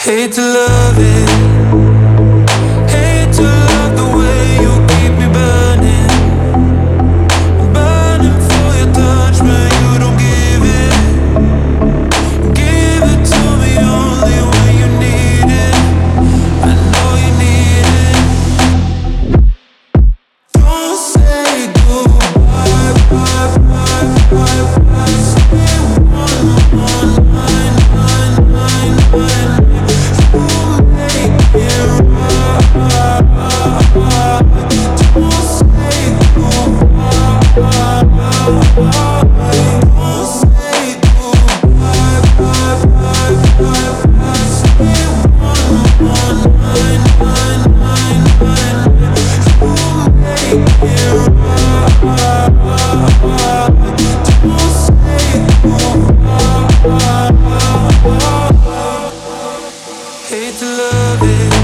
Hate to love it, hate to love the way you keep me burning, burning for your touch, but you don't give it to me only when you need it. I know you need it. Don't say goodbye, bye, bye, bye, bye. Stay one, nine, nine, nine, nine. Hate to love it.